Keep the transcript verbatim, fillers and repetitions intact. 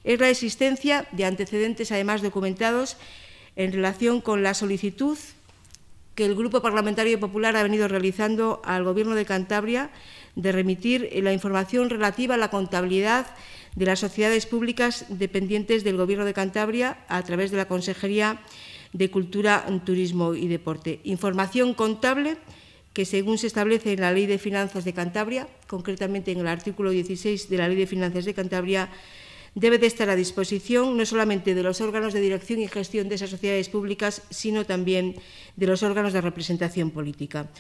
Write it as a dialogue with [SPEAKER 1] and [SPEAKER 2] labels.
[SPEAKER 1] es la existencia de antecedentes, además documentados, en relación con la solicitud que el Grupo Parlamentario Popular ha venido realizando al Gobierno de Cantabria de remitir la información relativa a la contabilidad de las sociedades públicas dependientes del Gobierno de Cantabria a través de la Consejería de Cultura, Turismo y Deporte. Información contable que, según se establece en la Ley de Finanzas de Cantabria, concretamente en el artículo dieciséis de la Ley de Finanzas de Cantabria, debe de estar a disposición no solamente de los órganos de dirección y gestión de esas sociedades públicas, sino también de los órganos de representación política.